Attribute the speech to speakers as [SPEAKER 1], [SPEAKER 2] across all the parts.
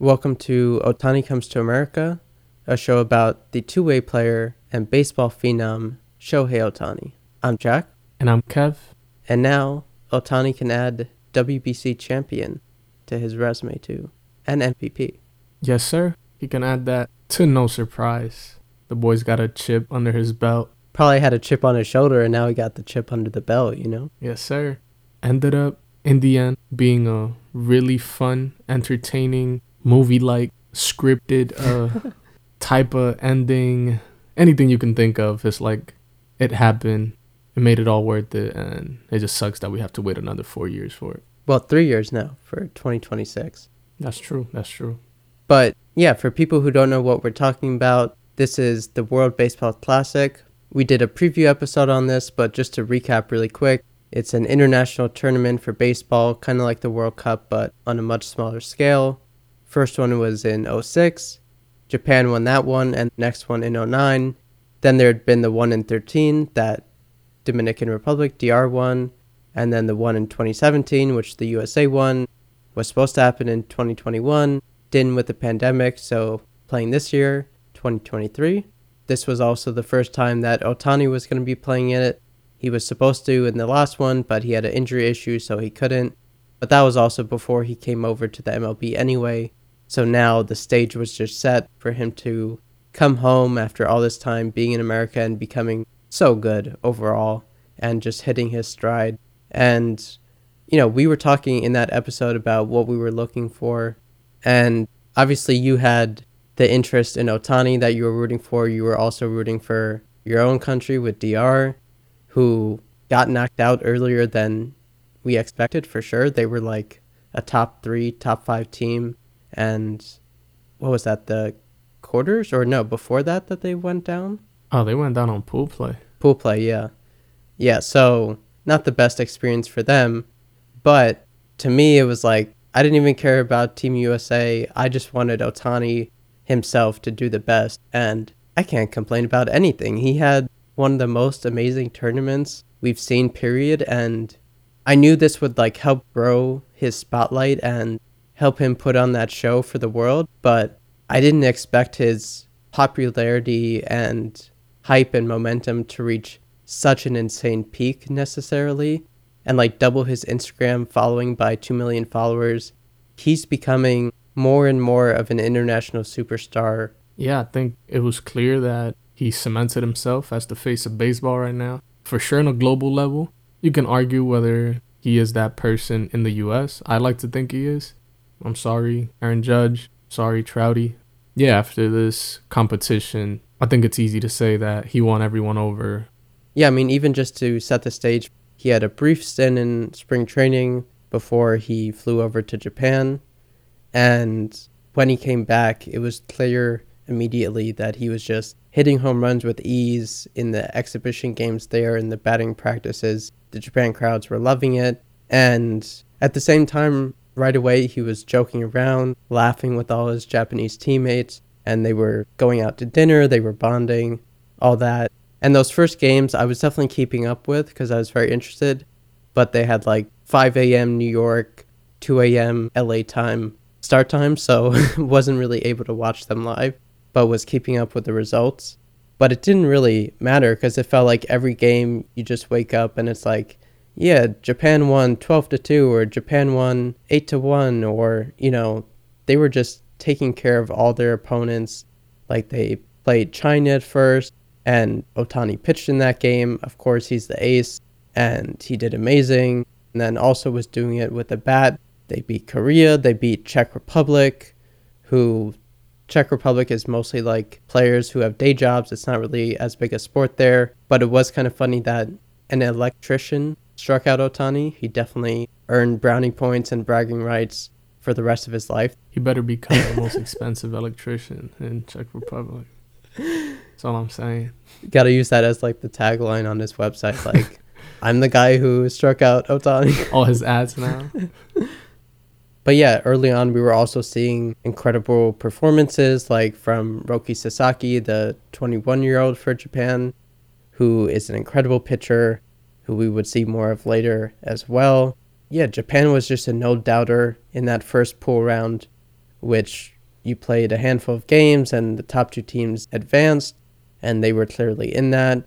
[SPEAKER 1] Welcome to Ohtani Comes to America, a show about the two-way player and baseball phenom Shohei Ohtani. I'm Jack.
[SPEAKER 2] And I'm Kev.
[SPEAKER 1] And now, Ohtani can add WBC champion to his resume too, and MVP.
[SPEAKER 2] Yes, sir. He can add that to no surprise. The boy's got a chip under his belt.
[SPEAKER 1] Probably had a chip on his shoulder and now he got the chip under the belt, you know?
[SPEAKER 2] Yes, sir. Ended up, in the end, being a really fun, entertaining, movie-like, scripted type of ending. Anything you can think of. It's like, it happened. It made it all worth it. And it just sucks that we have to wait another 4 years for it.
[SPEAKER 1] Well, 3 years now for 2026.
[SPEAKER 2] That's true.
[SPEAKER 1] But yeah, for people who don't know what we're talking about, this is the World Baseball Classic. We did a preview episode on this, but just to recap really quick, it's an international tournament for baseball, kind of like the World Cup, but on a much smaller scale. First one was in 2006. Japan won that one, and the next one in 2009. Then there had been the one in 2013 that Dominican Republic, DR, won. And then the one in 2017, which the USA won, was supposed to happen in 2021. Didn't with the pandemic, so playing this year, 2023. This was also the first time that Ohtani was going to be playing in it. He was supposed to in the last one, but he had an injury issue, so he couldn't. But that was also before he came over to the MLB anyway. So now the stage was just set for him to come home after all this time being in America and becoming so good overall and just hitting his stride. And, you know, we were talking in that episode about what we were looking for. And obviously you had the interest in Ohtani that you were rooting for. You were also rooting for your own country with DR, who got knocked out earlier than we expected for sure. They were like a top 3, top 5 team. And what was that, the quarters? Or no, before that they went down?
[SPEAKER 2] Oh, they went down on pool play.
[SPEAKER 1] Pool play, yeah. Yeah, so not the best experience for them. But to me, it was like, I didn't even care about Team USA. I just wanted Ohtani himself to do the best. And I can't complain about anything. He had one of the most amazing tournaments we've seen, period. And I knew this would like help grow his spotlight and help him put on that show for the world. But I didn't expect his popularity and hype and momentum to reach such an insane peak necessarily. And like double his Instagram following by 2 million followers. He's becoming more and more of an international superstar.
[SPEAKER 2] Yeah, I think it was clear that he cemented himself as the face of baseball right now. For sure on a global level. You can argue whether he is that person in the US. I like to think he is. I'm sorry, Aaron Judge. Sorry, Trouty. Yeah, after this competition, I think it's easy to say that he won everyone over.
[SPEAKER 1] Yeah, I mean, even just to set the stage, he had a brief stint in spring training before he flew over to Japan. And when he came back, it was clear immediately that he was just hitting home runs with ease in the exhibition games there and the batting practices. The Japan crowds were loving it. And at the same time, right away, he was joking around, laughing with all his Japanese teammates. And they were going out to dinner, they were bonding, all that. And those first games, I was definitely keeping up with because I was very interested. But they had like 5 a.m. New York, 2 a.m. LA time start time. So wasn't really able to watch them live, but was keeping up with the results. But it didn't really matter because it felt like every game you just wake up and it's like, yeah, Japan won 12-2 or Japan won 8-1 or, you know, they were just taking care of all their opponents. Like they played China at first. And Ohtani pitched in that game. Of course, he's the ace, and he did amazing. And then also was doing it with a bat. They beat Korea. They beat Czech Republic, who Czech Republic is mostly like players who have day jobs. It's not really as big a sport there. But it was kind of funny that an electrician struck out Ohtani. He definitely earned brownie points and bragging rights for the rest of his life.
[SPEAKER 2] He better become the most expensive electrician in Czech Republic. That's all I'm saying.
[SPEAKER 1] You gotta use that as like the tagline on his website. Like, I'm the guy who struck out Ohtani.
[SPEAKER 2] All his ads now.
[SPEAKER 1] But yeah, early on, we were also seeing incredible performances like from Roki Sasaki, the 21-year-old for Japan, who is an incredible pitcher, who we would see more of later as well. Yeah, Japan was just a no-doubter in that first pool round which you played a handful of games and the top two teams advanced, and they were clearly in that.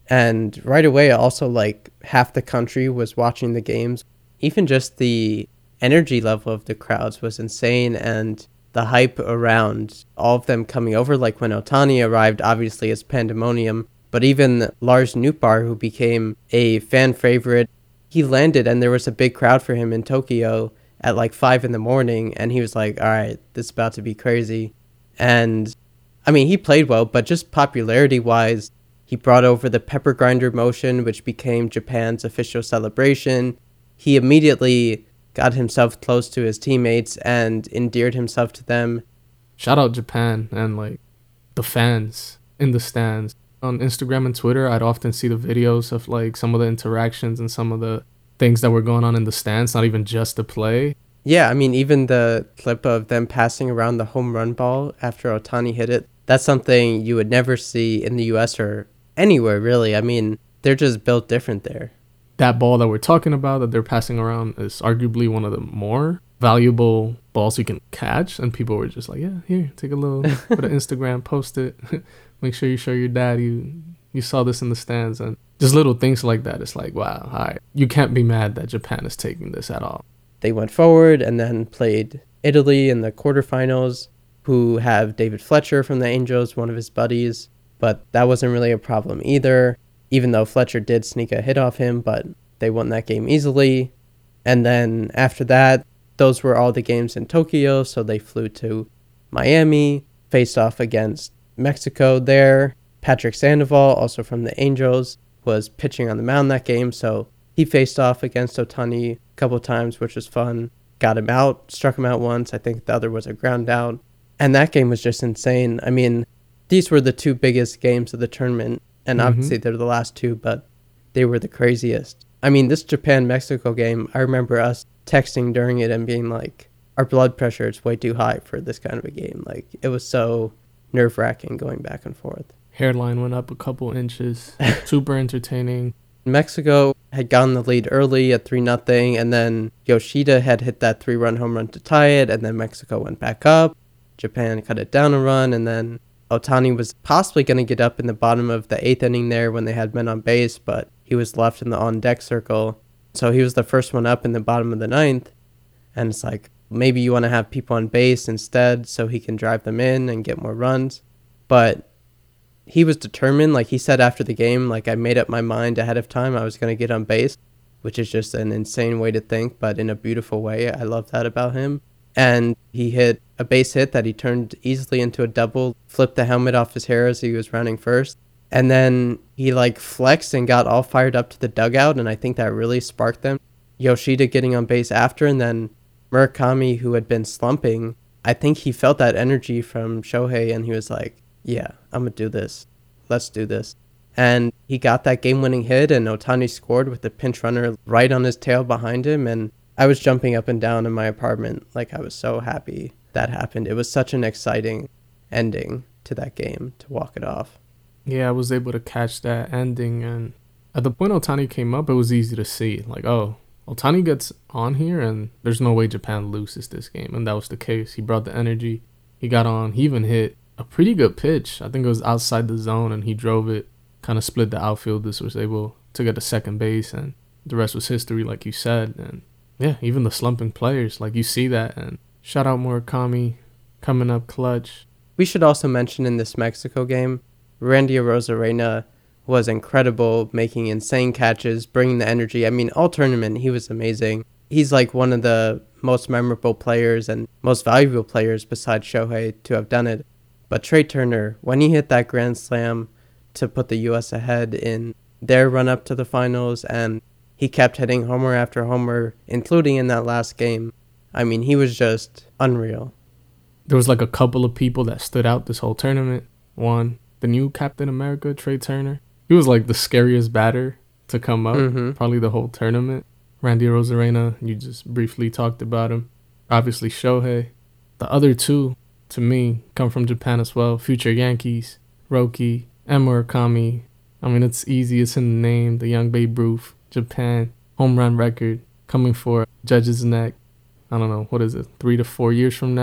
[SPEAKER 1] And right away, also, like, half the country was watching the games. Even just the energy level of the crowds was insane, and the hype around all of them coming over, like when Ohtani arrived, obviously it's pandemonium. But even Lars Nootbaar, who became a fan favorite, he landed and there was a big crowd for him in Tokyo at like 5 a.m, and he was like, all right, this is about to be crazy. And I mean, he played well, but just popularity wise, he brought over the pepper grinder motion, which became Japan's official celebration. He immediately got himself close to his teammates and endeared himself to them.
[SPEAKER 2] Shout out Japan and like the fans in the stands. On Instagram and Twitter, I'd often see the videos of like some of the interactions and some of the things that were going on in the stands, not even just the play.
[SPEAKER 1] Yeah, I mean, even the clip of them passing around the home run ball after Ohtani hit it, that's something you would never see in the US or anywhere, really. I mean, they're just built different there.
[SPEAKER 2] That ball that we're talking about that they're passing around is arguably one of the more valuable balls you can catch. And people were just like, yeah, here, take a little put an Instagram, post it. Make sure you show your dad you saw this in the stands. And just little things like that. It's like, wow, all right. You can't be mad that Japan is taking this at all.
[SPEAKER 1] They went forward and then played Italy in the quarterfinals, who have David Fletcher from the Angels, one of his buddies. But that wasn't really a problem either, even though Fletcher did sneak a hit off him, but they won that game easily. And then after that, those were all the games in Tokyo, so they flew to Miami, faced off against Mexico there. Patrick Sandoval, also from the Angels, was pitching on the mound that game, so he faced off against Ohtani a couple times, which was fun. Got him out, struck him out once. I think the other was a ground out. And that game was just insane. I mean, these were the two biggest games of the tournament, and obviously they're the last two, but they were the craziest. I mean, this Japan-Mexico game, I remember us texting during it and being like, our blood pressure is way too high for this kind of a game. Like, it was so nerve-wracking going back and forth.
[SPEAKER 2] Hairline went up a couple inches. Super entertaining.
[SPEAKER 1] Mexico had gotten the lead early at 3-0, and then Yoshida had hit that 3-run home run to tie it, and then Mexico went back up. Japan cut it down a run, and then Ohtani was possibly going to get up in the bottom of the 8th inning there when they had men on base, but he was left in the on-deck circle. So he was the first one up in the bottom of the 9th, and it's like, maybe you want to have people on base instead so he can drive them in and get more runs. But he was determined. Like he said after the game, like, I made up my mind ahead of time I was going to get on base, which is just an insane way to think, but in a beautiful way. I love that about him. And he hit a base hit that he turned easily into a double, flipped the helmet off his hair as he was rounding first. And then he like flexed and got all fired up to the dugout, and I think that really sparked them. Yoshida getting on base after, and then Murakami, who had been slumping, I think he felt that energy from Shohei, and he was like, yeah, I'm going to do this. Let's do this. And he got that game-winning hit, and Ohtani scored with the pinch runner right on his tail behind him, and I was jumping up and down in my apartment. Like, I was so happy that happened. It was such an exciting ending to that game to walk it off.
[SPEAKER 2] Yeah, I was able to catch that ending, and at the point Ohtani came up, it was easy to see. Like, oh, Ohtani gets on here, and there's no way Japan loses this game. And that was the case. He brought the energy. He got on. He even hit a pretty good pitch. I think it was outside the zone, and he drove it, kind of split the outfielders, was able to get to second base, and the rest was history, like you said. And yeah, even the slumping players, like you see that. And shout out Murakami, coming up clutch.
[SPEAKER 1] We should also mention in this Mexico game, Randy Arozarena was incredible, making insane catches, bringing the energy. I mean, all tournament, he was amazing. He's like one of the most memorable players and most valuable players besides Shohei to have done it. But Trey Turner, when he hit that grand slam to put the U.S. ahead in their run-up to the finals, and he kept hitting homer after homer, including in that last game, I mean, he was just unreal.
[SPEAKER 2] There was like a couple of people that stood out this whole tournament. One, the new Captain America, Trey Turner. He was like the scariest batter to come up, probably the whole tournament. Randy Arozarena, you just briefly talked about him. Obviously Shohei. The other two, to me, come from Japan as well. Future Yankees, Roki, and Murakami. I mean, it's easy. It's in the name. The young Babe Ruth, Japan, home run record coming for Judge's neck. I don't know, what is it, 3 to 4 years from now?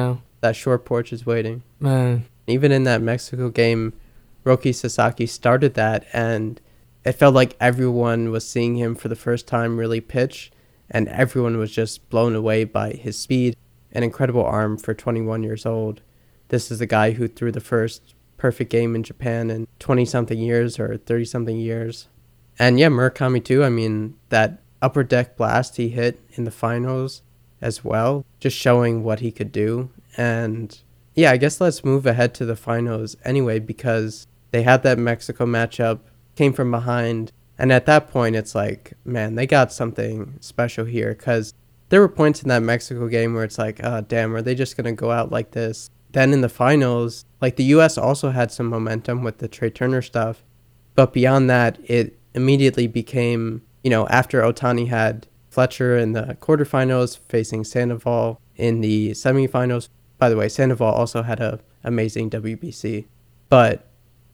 [SPEAKER 1] that short porch is waiting.
[SPEAKER 2] Man,
[SPEAKER 1] Even in that Mexico game, Roki Sasaki started that, and it felt like everyone was seeing him for the first time really pitch, and everyone was just blown away by his speed and incredible arm for 21 years old. This is the guy who threw the first perfect game in Japan in 20-something years or 30-something years. And yeah, Murakami too. I mean, that upper deck blast he hit in the finals as well, just showing what he could do. And yeah, I guess let's move ahead to the finals anyway, because they had that Mexico matchup, came from behind, and at that point it's like, man, they got something special here, because there were points in that Mexico game where it's like, oh damn, are they just going to go out like this? Then in the finals, like the US also had some momentum with the Trey Turner stuff, but beyond that, it immediately became, after Otani had Fletcher in the quarterfinals facing Sandoval in the semifinals. By the way, Sandoval also had a amazing WBC, but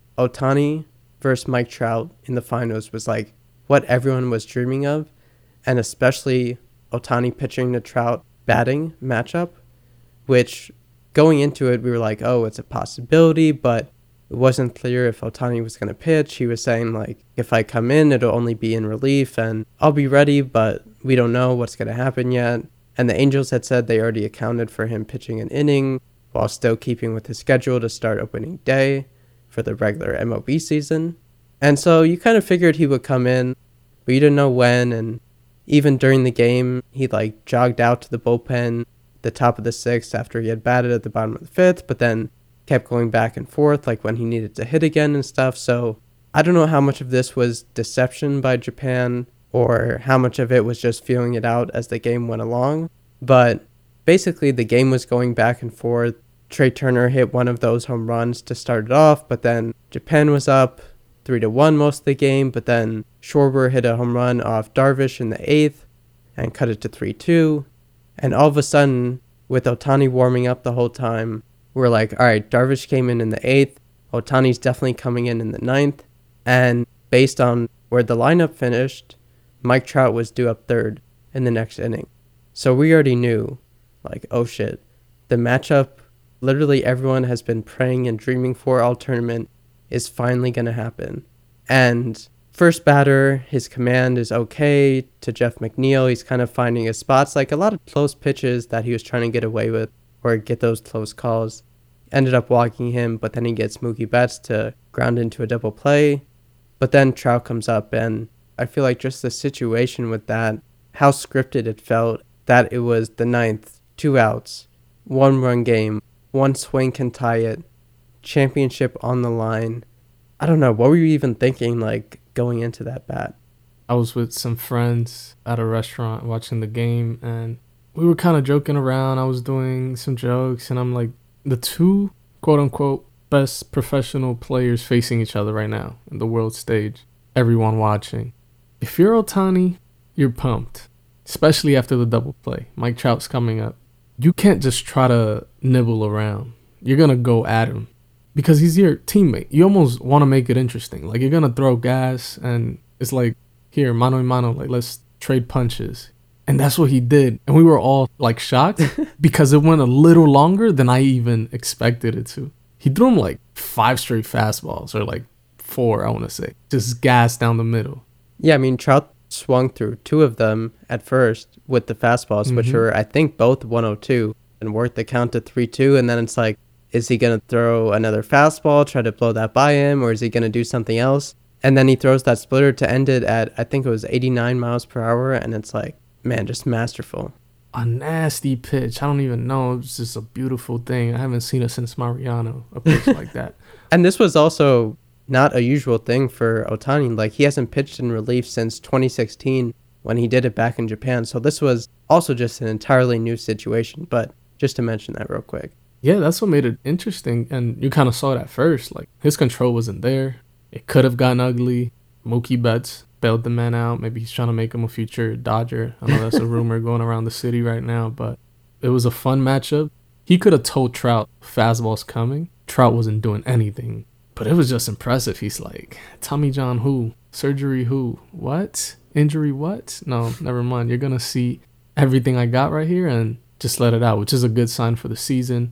[SPEAKER 1] Otani versus Mike Trout in the finals was like what everyone was dreaming of, and especially Otani pitching to Trout batting matchup, which going into it, we were like, oh, it's a possibility, but it wasn't clear if Otani was going to pitch. He was saying, like, if I come in, it'll only be in relief, and I'll be ready, but we don't know what's going to happen yet. And the Angels had said they already accounted for him pitching an inning while still keeping with his schedule to start opening day for the regular MLB season. And so you kind of figured he would come in, but you didn't know when. And even during the game, he like jogged out to the bullpen the top of the sixth after he had batted at the bottom of the fifth, but then kept going back and forth like when he needed to hit again and stuff. So I don't know how much of this was deception by Japan or how much of it was just feeling it out as the game went along. But basically the game was going back and forth. Trey Turner hit one of those home runs to start it off, but then Japan was up 3-1 most of the game, but then Schwarber hit a home run off Darvish in the eighth and cut it to 3-2. And all of a sudden, with Otani warming up the whole time, we're like, all right, Darvish came in the eighth. Otani's definitely coming in the ninth. And based on where the lineup finished, Mike Trout was due up third in the next inning. So we already knew, like, oh shit, the matchup literally everyone has been praying and dreaming for all tournament is finally going to happen. And first batter, his command is okay to Jeff McNeil. He's kind of finding his spots, like a lot of close pitches that he was trying to get away with or get those close calls. Ended up walking him, but then he gets Mookie Betts to ground into a double play. But then Trout comes up, and I feel like just the situation with that, how scripted it felt, that it was the ninth, 2 outs, 1-run game, one swing can tie it, championship on the line. I don't know, what were you even thinking, like, going into that bat?
[SPEAKER 2] I was with some friends at a restaurant watching the game, and we were kind of joking around. I was doing some jokes, and I'm like, the two, quote-unquote, best professional players facing each other right now in the world stage, everyone watching. If you're Otani, you're pumped, especially after the double play. Mike Trout's coming up. You can't just try to nibble around. You're going to go at him because he's your teammate. You almost want to make it interesting. Like, you're going to throw gas, and it's like, here, mano a mano, like, let's trade punches. And that's what he did. And we were all, like, shocked because it went a little longer than I even expected it to. He threw him, like, 5 straight fastballs, or, like, 4, I want to say. Just gas down the middle.
[SPEAKER 1] Yeah, I mean, Trout swung through 2 of them at first with the fastballs, which were, I think, both 102, and worked the count to 3-2. And then it's like, is he going to throw another fastball, try to blow that by him, or is he going to do something else? And then he throws that splitter to end it at, I think it was 89 miles per hour, and it's like, man, just masterful.
[SPEAKER 2] A nasty pitch. I don't even know. It's just a beautiful thing. I haven't seen it since Mariano, a pitch like that.
[SPEAKER 1] And this was also not a usual thing for Otani. Like, he hasn't pitched in relief since 2016 when he did it back in Japan. So this was also just an entirely new situation. But just to mention that real quick.
[SPEAKER 2] Yeah, that's what made it interesting. And you kind of saw it at first. Like, his control wasn't there. It could have gotten ugly. Mookie Betts bailed the man out. Maybe he's trying to make him a future Dodger. I know that's a rumor going around the city right now, but it was a fun matchup. He could have told Trout fastball's coming. Trout wasn't doing anything, but it was just impressive. He's like, Tommy John who? Surgery who? What? Injury what? No, never mind. You're going to see everything I got right here and just let it out, which is a good sign for the season.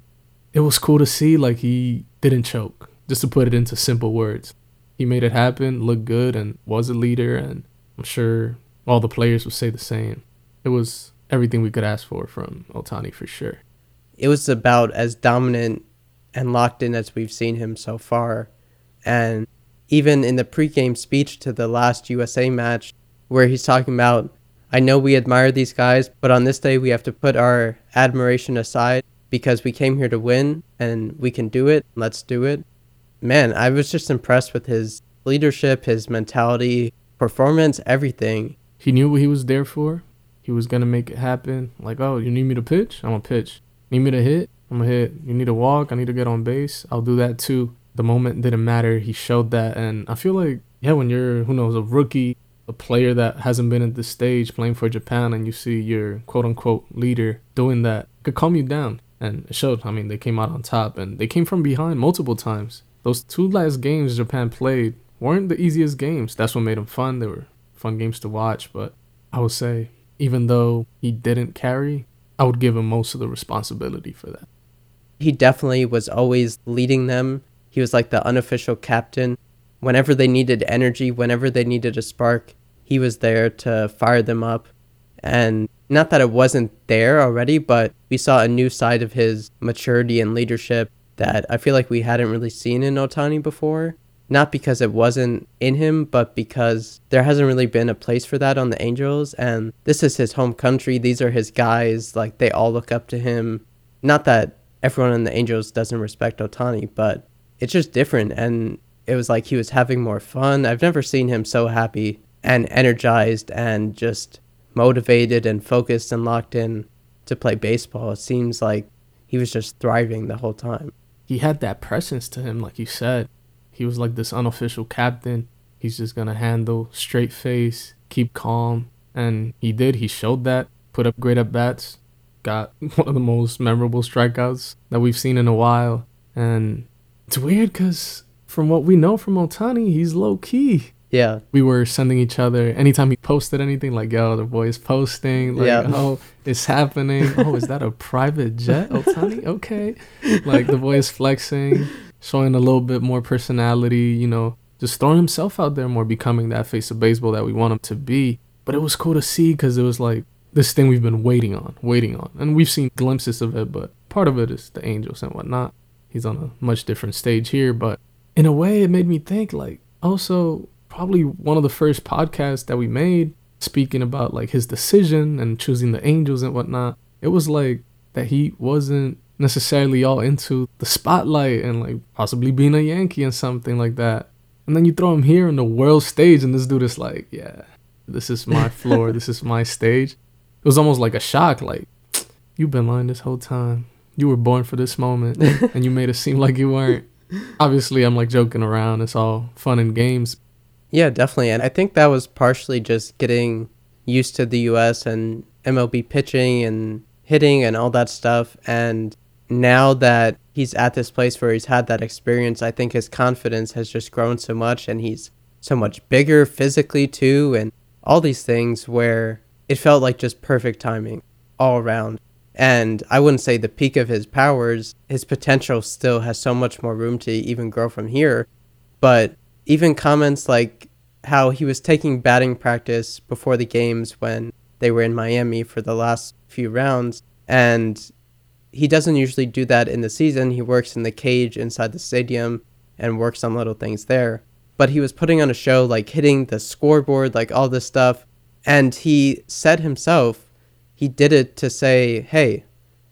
[SPEAKER 2] it was cool to see, like, he didn't choke, just to put it into simple words. He made it happen, looked good, and was a leader, and I'm sure all the players would say the same. It was everything we could ask for from Ohtani, for sure.
[SPEAKER 1] It was about as dominant and locked in as we've seen him so far. And even in the pregame speech to the last USA match, where he's talking about, I know we admire these guys, but on this day we have to put our admiration aside because we came here to win and we can do it. Let's do it. Man, I was just impressed with his leadership, his mentality, performance, everything.
[SPEAKER 2] He knew what he was there for. He was going to make it happen. Like, oh, you need me to pitch? I'm going to pitch. Need me to hit? I'm going to hit. You need to walk? I need to get on base? I'll do that too. The moment didn't matter. He showed that. And I feel like, yeah, when you're, who knows, a rookie, a player that hasn't been at this stage playing for Japan, and you see your quote-unquote leader doing that, it could calm you down. And it showed. I mean, they came out on top, and they came from behind multiple times. Those 2 last games Japan played weren't the easiest games. That's what made them fun. They were fun games to watch. But I would say, even though he didn't carry, I would give him most of the responsibility for that.
[SPEAKER 1] He definitely was always leading them. He was like the unofficial captain. Whenever they needed energy, whenever they needed a spark, he was there to fire them up. And not that it wasn't there already, but we saw a new side of his maturity and leadership that I feel like we hadn't really seen in Ohtani before. Not because it wasn't in him, but because there hasn't really been a place for that on the Angels. And this is his home country. These are his guys. Like, they all look up to him. Not that everyone in the Angels doesn't respect Ohtani, but it's just different. And it was like he was having more fun. I've never seen him so happy and energized and just motivated and focused and locked in to play baseball. It seems like he was just thriving the whole time.
[SPEAKER 2] He had that presence to him, like you said. He was like this unofficial captain. He's just going to handle, straight face, keep calm. And he did. He showed that, put up great at-bats, got one of the most memorable strikeouts that we've seen in a while. And it's weird because from what we know from Ohtani, he's low-key.
[SPEAKER 1] Yeah.
[SPEAKER 2] We were sending each other, anytime he posted anything, like, yo, the boy is posting. Like,
[SPEAKER 1] yeah.
[SPEAKER 2] Oh, it's happening. Oh, is that a private jet, Ohtani? Okay. Like, the boy is flexing, showing a little bit more personality, you know, just throwing himself out there more, becoming that face of baseball that we want him to be. But it was cool to see because it was like this thing we've been waiting on. And we've seen glimpses of it, but part of it is the Angels and whatnot. He's on a much different stage here. But in a way, it made me think, like, also probably one of the first podcasts that we made speaking about like his decision and choosing the Angels and whatnot. It was like that he wasn't necessarily all into the spotlight and like possibly being a Yankee and something like that. And then you throw him here on the world stage and this dude is like, yeah, this is my floor. This is my stage. It was almost like a shock. Like, you've been lying this whole time. You were born for this moment and you made it seem like you weren't. Obviously, I'm like joking around. It's all fun and games.
[SPEAKER 1] Yeah, definitely. And I think that was partially just getting used to the US and MLB pitching and hitting and all that stuff. And now that he's at this place where he's had that experience, I think his confidence has just grown so much and he's so much bigger physically too. And all these things where it felt like just perfect timing all around. And I wouldn't say the peak of his powers, his potential still has so much more room to even grow from here. But even comments like how he was taking batting practice before the games when they were in Miami for the last few rounds. And he doesn't usually do that in the season. He works in the cage inside the stadium and works on little things there. But he was putting on a show, like hitting the scoreboard, like all this stuff. And he said himself, he did it to say, hey,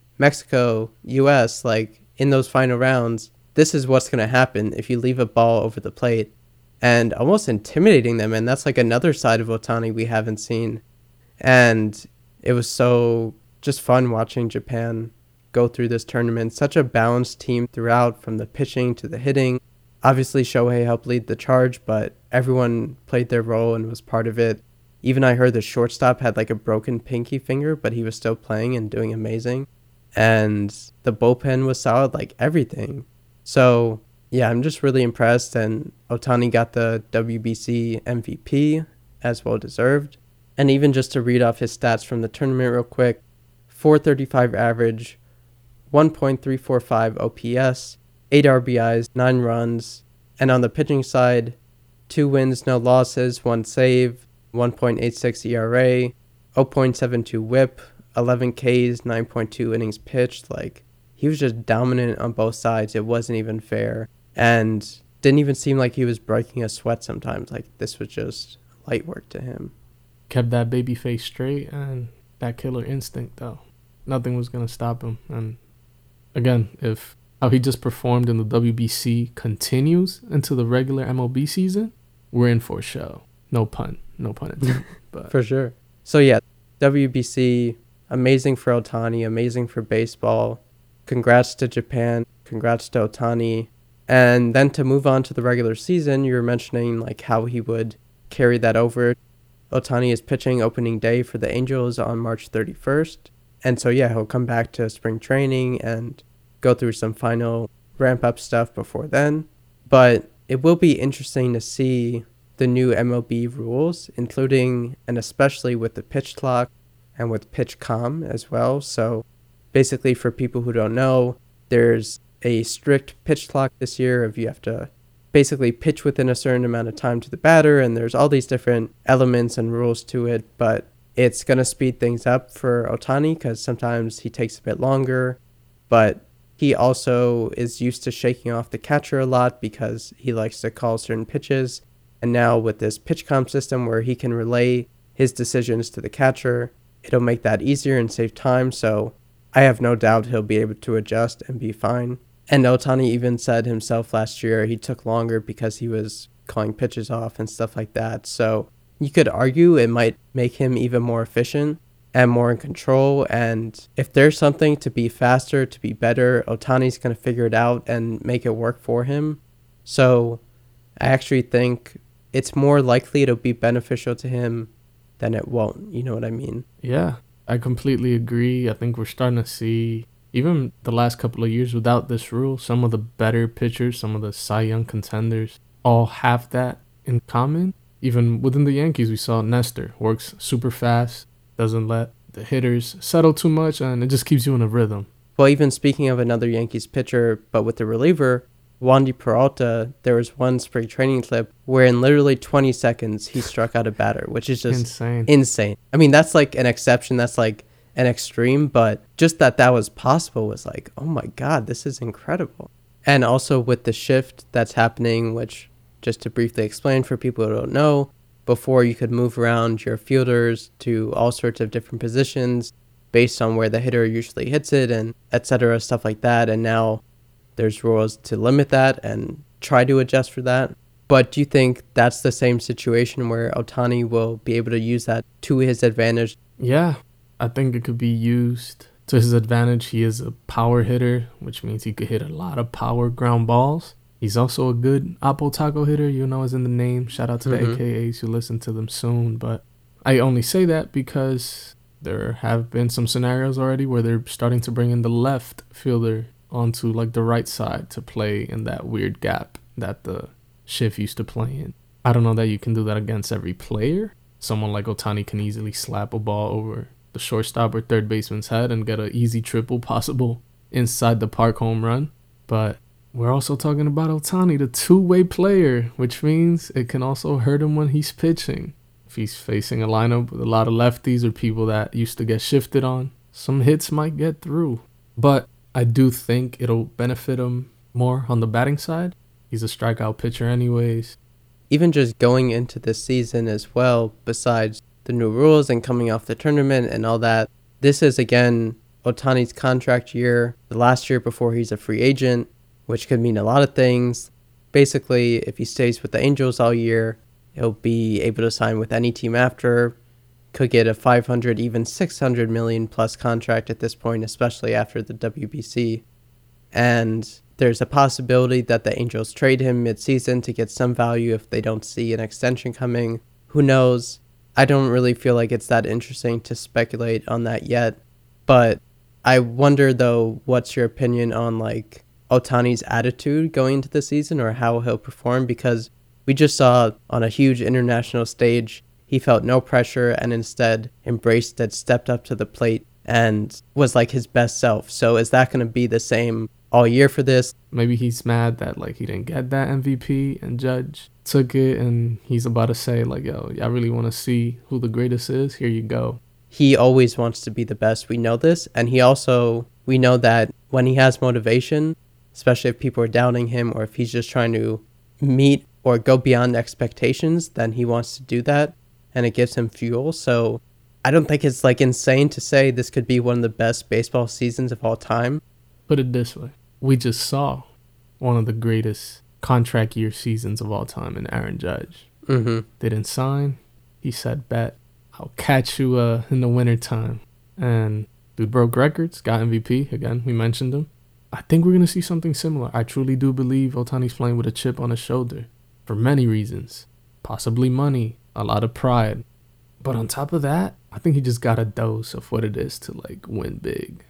[SPEAKER 1] Mexico, US, like in those final rounds, this is what's going to happen if you leave a ball over the plate. And almost intimidating them. And that's like another side of Ohtani we haven't seen. And it was so just fun watching Japan go through this tournament. Such a balanced team throughout, from the pitching to the hitting. Obviously, Shohei helped lead the charge, but everyone played their role and was part of it. Even I heard the shortstop had like a broken pinky finger, but he was still playing and doing amazing. And the bullpen was solid, like everything. So yeah, I'm just really impressed, and Ohtani got the WBC MVP, as well deserved. And even just to read off his stats from the tournament real quick, .435 average, 1.345 OPS, 8 RBIs, 9 runs. And on the pitching side, 2 wins, no losses, 1 save, 1.86 ERA, 0.72 whip, 11 Ks, 9.2 innings pitched. Like, he was just dominant on both sides. It wasn't even fair. And didn't even seem like he was breaking a sweat sometimes. Like, this was just light work to him.
[SPEAKER 2] Kept that baby face straight and that killer instinct, though. Nothing was going to stop him. And again, if how he just performed in the WBC continues into the regular MLB season, we're in for a show. No pun intended. But
[SPEAKER 1] For sure. So yeah, WBC, amazing for Ohtani, amazing for baseball. Congrats to Japan. Congrats to Ohtani. And then to move on to the regular season, you were mentioning like how he would carry that over. Ohtani is pitching opening day for the Angels on March 31st. And so yeah, he'll come back to spring training and go through some final ramp-up stuff before then. But it will be interesting to see the new MLB rules, including and especially with the pitch clock and with pitch com as well. So basically, for people who don't know, there's a strict pitch clock this year of you have to basically pitch within a certain amount of time to the batter, and there's all these different elements and rules to it, but it's going to speed things up for Ohtani because sometimes he takes a bit longer, but he also is used to shaking off the catcher a lot because he likes to call certain pitches. And now with this PitchCom system where he can relay his decisions to the catcher, it'll make that easier and save time. So I have no doubt he'll be able to adjust and be fine. And Ohtani even said himself last year he took longer because he was calling pitches off and stuff like that. So you could argue it might make him even more efficient and more in control. And if there's something to be faster, to be better, Ohtani's going to figure it out and make it work for him. So I actually think it's more likely it'll be beneficial to him than it won't. You know what I mean?
[SPEAKER 2] yeah, I completely agree. I think we're starting to see, even the last couple of years without this rule, some of the better pitchers, some of the Cy Young contenders all have that in common. Even within the Yankees, we saw Nestor works super fast, doesn't let the hitters settle too much, and it just keeps you in a rhythm.
[SPEAKER 1] Well, even speaking of another Yankees pitcher, but with the reliever, Wandy Peralta, there was one spring training clip where in literally 20 seconds he struck out a batter, which is just insane. I mean, that's like an exception. That's like an extreme, but just that was possible was like, oh my God, this is incredible. And also with the shift that's happening, which just to briefly explain for people who don't know, before you could move around your fielders to all sorts of different positions based on where the hitter usually hits it and etc., stuff like that. And now there's rules to limit that and try to adjust for that. But do you think that's the same situation where Ohtani will be able to use that to his advantage?
[SPEAKER 2] Yeah, I think it could be used to his advantage. He is a power hitter, which means he could hit a lot of power ground balls. He's also a good Oppo Taco hitter, you know, is in the name. Shout out to the AKAs who listen to them soon. But I only say that because there have been some scenarios already where they're starting to bring in the left fielder onto like the right side to play in that weird gap that the Schiff used to play in. I don't know that you can do that against every player. Someone like Ohtani can easily slap a ball over the shortstop or third baseman's head and get an easy triple possible inside the park home run. But we're also talking about Ohtani, the two-way player, which means it can also hurt him when he's pitching. If he's facing a lineup with a lot of lefties or people that used to get shifted on, some hits might get through. But I do think it'll benefit him more on the batting side. He's a strikeout pitcher anyways.
[SPEAKER 1] Even just going into this season as well, besides the new rules and coming off the tournament and all that, this is, again, Ohtani's contract year, the last year before he's a free agent, which could mean a lot of things. Basically, if he stays with the Angels all year, he'll be able to sign with any team after, could get a 500, even 600 million plus contract at this point, especially after the WBC. And there's a possibility that the Angels trade him mid-season to get some value if they don't see an extension coming. Who knows? I don't really feel like it's that interesting to speculate on that yet. But I wonder, though, what's your opinion on, like, Ohtani's attitude going into the season or how he'll perform? Because we just saw on a huge international stage, he felt no pressure and instead embraced it, stepped up to the plate, and was like his best self. So is that going to be the same all year for this?
[SPEAKER 2] Maybe he's mad that like he didn't get that MVP and Judge took it, and he's about to say like, yo, I really want to see who the greatest is. Here you go.
[SPEAKER 1] He always wants to be the best. We know this. And we know that when he has motivation, especially if people are doubting him or if he's just trying to meet or go beyond expectations, then he wants to do that and it gives him fuel. So I don't think it's like insane to say this could be one of the best baseball seasons of all time.
[SPEAKER 2] Put it this way. We just saw one of the greatest contract year seasons of all time in Aaron Judge. Didn't sign. He said, bet I'll catch you in the wintertime. And dude broke records, got MVP. Again, we mentioned him. I think we're going to see something similar. I truly do believe Ohtani's playing with a chip on his shoulder for many reasons. Possibly money, a lot of pride. But on top of that, I think he just got a dose of what it is to like win big.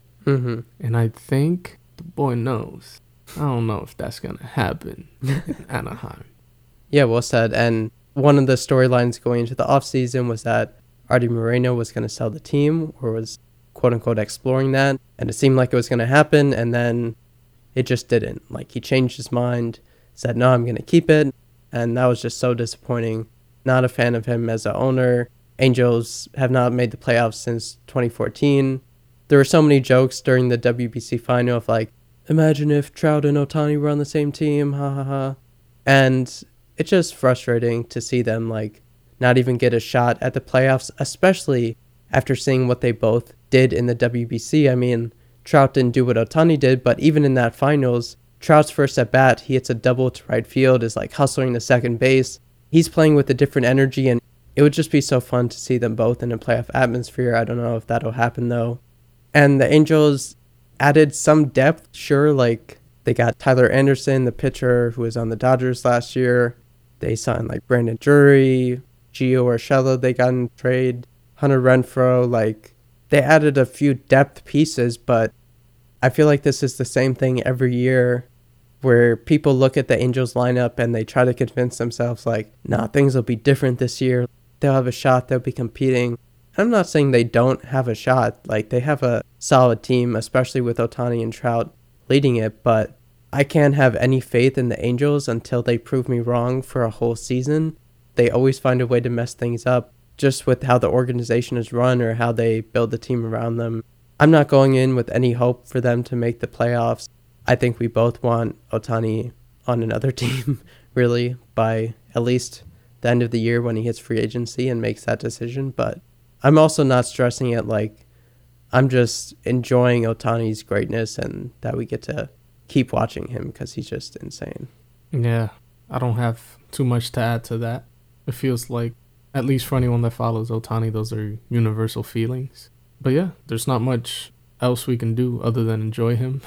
[SPEAKER 2] And I think the boy knows. I don't know if that's going to happen in Anaheim.
[SPEAKER 1] Yeah, well said. And one of the storylines going into the offseason was that Artie Moreno was going to sell the team, or was quote-unquote exploring that. And it seemed like it was going to happen, and then it just didn't. Like, he changed his mind, said, no, I'm going to keep it. And that was just so disappointing. Not a fan of him as an owner. Angels have not made the playoffs since 2014. There were so many jokes during the WBC final of like, imagine if Trout and Ohtani were on the same team, ha ha ha. And it's just frustrating to see them like not even get a shot at the playoffs, especially after seeing what they both did in the WBC. I mean, Trout didn't do what Ohtani did, but even in that finals, Trout's first at bat, he hits a double to right field, is like hustling to second base. He's playing with a different energy, and it would just be so fun to see them both in a playoff atmosphere. I don't know if that'll happen though. And the Angels added some depth, sure, like they got Tyler Anderson, the pitcher who was on the Dodgers last year. They signed like Brandon Drury, Gio Urshela they got in trade, Hunter Renfroe. Like, they added a few depth pieces, but I feel like this is the same thing every year where people look at the Angels lineup and they try to convince themselves like, nah, things will be different this year. They'll have a shot, they'll be competing. I'm not saying they don't have a shot. Like, they have a solid team, especially with Ohtani and Trout leading it, but I can't have any faith in the Angels until they prove me wrong for a whole season. They always find a way to mess things up just with how the organization is run or how they build the team around them. I'm not going in with any hope for them to make the playoffs. I think we both want Ohtani on another team, really, by at least the end of the year when he hits free agency and makes that decision. But I'm also not stressing it. Like, I'm just enjoying Ohtani's greatness and that we get to keep watching him because he's just insane.
[SPEAKER 2] Yeah, I don't have too much to add to that. It feels like, at least for anyone that follows Ohtani, those are universal feelings. But yeah, there's not much else we can do other than enjoy him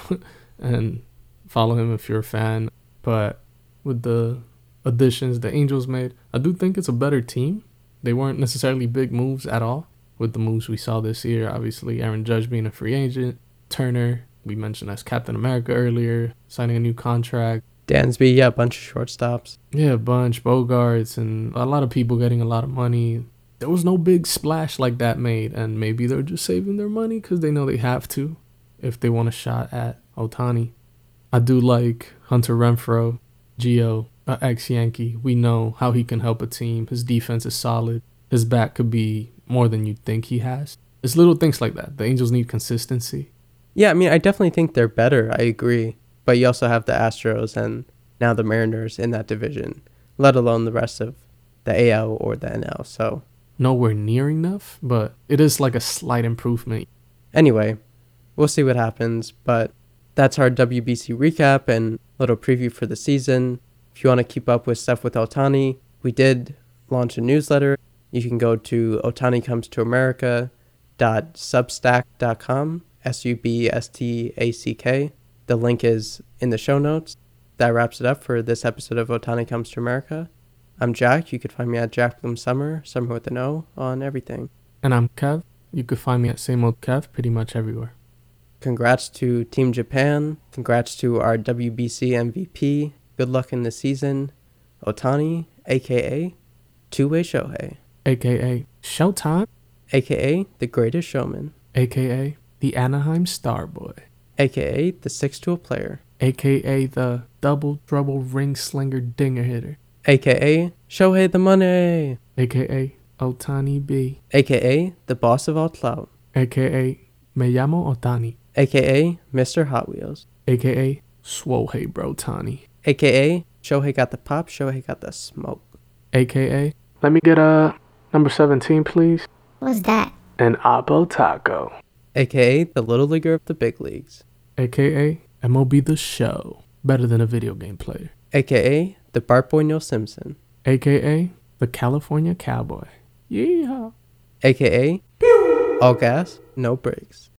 [SPEAKER 2] and follow him if you're a fan. But with the additions the Angels made, I do think it's a better team. They weren't necessarily big moves at all. With the moves we saw this year, obviously Aaron Judge being a free agent, Turner, we mentioned as Captain America earlier, signing a new contract.
[SPEAKER 1] Dansby, yeah, a bunch of shortstops.
[SPEAKER 2] Yeah, a bunch, Bogarts, and a lot of people getting a lot of money. There was no big splash like that made, and maybe they're just saving their money because they know they have to if they want a shot at Ohtani. I do like Hunter Renfroe, Gio, ex-Yankee. We know how he can help a team. His defense is solid. His bat could be more than you'd think he has. It's little things like that. The Angels need consistency.
[SPEAKER 1] Yeah, I mean, I definitely think they're better. I agree. But you also have the Astros and now the Mariners in that division, let alone the rest of the AL or the NL. So
[SPEAKER 2] nowhere near enough, but it is like a slight improvement.
[SPEAKER 1] Anyway, we'll see what happens. But that's our WBC recap and little preview for the season. If you want to keep up with stuff with Ohtani, we did launch a newsletter. You can go to OhtaniComesToAmerica.substack.com, SUBSTACK. The link is in the show notes. That wraps it up for this episode of Ohtani Comes to America. I'm Jack. You could find me at Jack Bloom Summer with an O on everything.
[SPEAKER 2] And I'm Kev. You could find me at Same Old Kev pretty much everywhere.
[SPEAKER 1] Congrats to Team Japan. Congrats to our WBC MVP. Good luck in the season. Ohtani, a.k.a. Two-Way Shohei.
[SPEAKER 2] A.k.a. Showtime.
[SPEAKER 1] A.k.a. The Greatest Showman.
[SPEAKER 2] aka the Anaheim Starboy,
[SPEAKER 1] aka the 6-tool player,
[SPEAKER 2] aka the double trouble ring slinger dinger hitter,
[SPEAKER 1] aka Shohei the Money,
[SPEAKER 2] aka Otani B,
[SPEAKER 1] aka the boss of all clout,
[SPEAKER 2] aka Me llamo Otani,
[SPEAKER 1] aka Mr. Hot Wheels,
[SPEAKER 2] aka Swohei Brotani,
[SPEAKER 1] aka Shohei got the pop, Shohei got the smoke,
[SPEAKER 2] aka let me get a number 17 please,
[SPEAKER 3] What's that?
[SPEAKER 2] an Abo Taco,
[SPEAKER 1] aka the little leaguer of the big leagues,
[SPEAKER 2] aka MLB The Show, better than a video game player,
[SPEAKER 1] aka the Bart Boy Neil Simpson,
[SPEAKER 2] aka the California Cowboy, yeehaw,
[SPEAKER 1] aka all gas, no brakes.